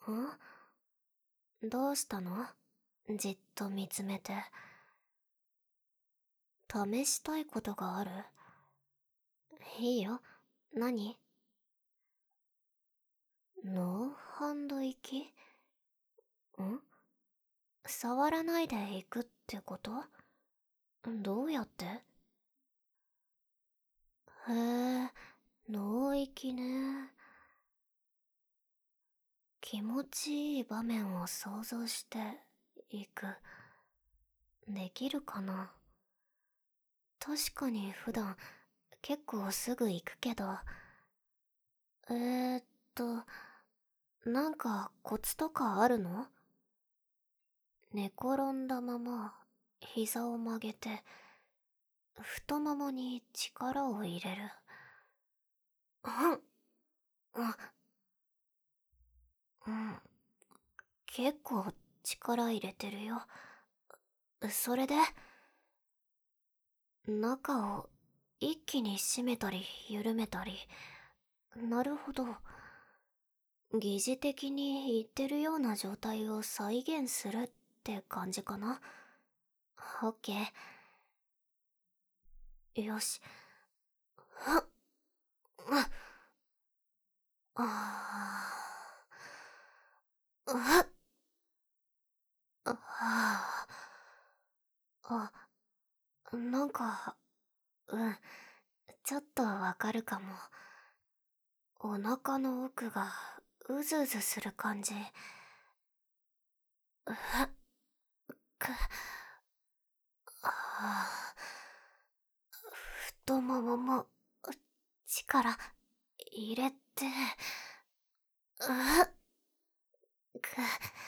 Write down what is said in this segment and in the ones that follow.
どうしたの？じっと見つめて。試したいことがある？いいよ。何？ノーハンド行き？触らないで行くってこと？どうやって？へえ、脳域ね。気持ちいい場面を想像して行く。できるかな？確かに普段結構すぐ行くけど。えーっと、なんかコツとかあるの？寝転んだまま膝を曲げて太ももに力を入れる。うん、結構力入れてるよ。それで中を一気に締めたり緩めたり。なるほど。疑似的に言ってるような状態を再現するって感じかな。オッケー。よし。はっ。ああ。はっ。ああ。なんか、ちょっとわかるかも。お腹の奥がうずうずする感じ。うっ、く、あ太ももも力入れて、うっ、く、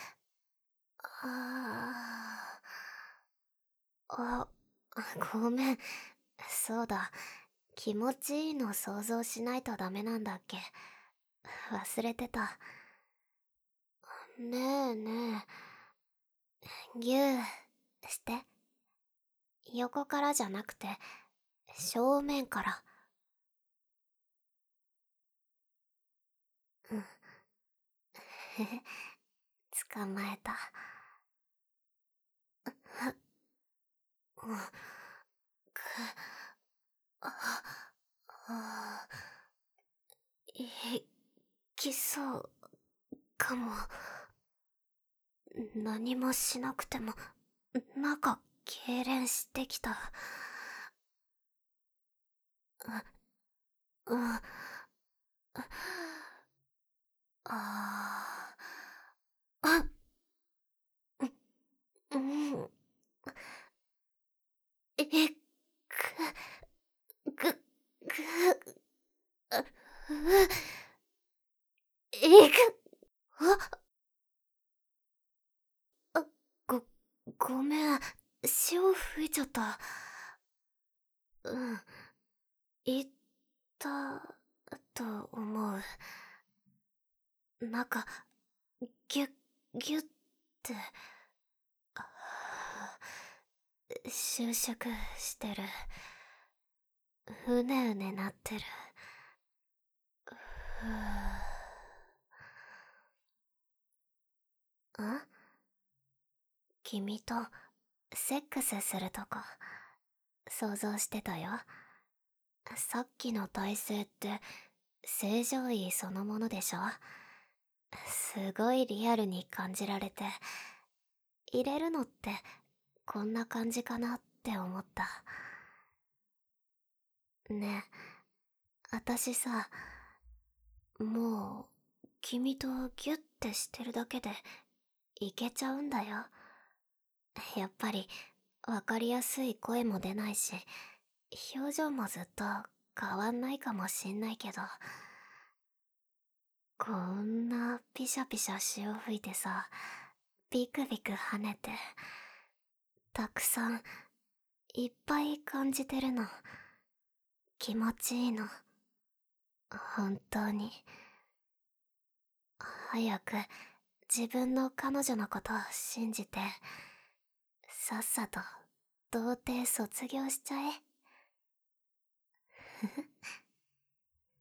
ああ、ごめん。そうだ。気持ちいいの想像しないとダメなんだっけ。忘れてた。ねえねえ、ぎゅーして。横からじゃなくて、正面から。うん。へへ、捕まえた。うん。く、あ、あ、いきそうかも。何もしなくても、なんか、痙攣してきた。うん。ああ。うん。く、ぐ、ぐ、あ、いく、あ、あ、ご、ごめん。潮吹いちゃった。うん。言ったと思う。なんか、ギュッ、ギュッて、収縮してる。うねうねなってる。ふぅ。君とセックスするとこ想像してたよ。さっきの体勢って正常位そのものでしょ。すごいリアルに感じられて、入れるのってこんな感じかなって思った。ねえ、私さ、もう君とギュッてしてるだけでいけちゃうんだよ。やっぱりわかりやすい声も出ないし、表情もずっと変わんないかもしんないけど、こんなピシャピシャ潮吹いてさ、ビクビク跳ねて、たくさんいっぱい感じてるの。気持ちいいの。本当に。早く自分の彼女のことを信じて、さっさと童貞卒業しちゃえ。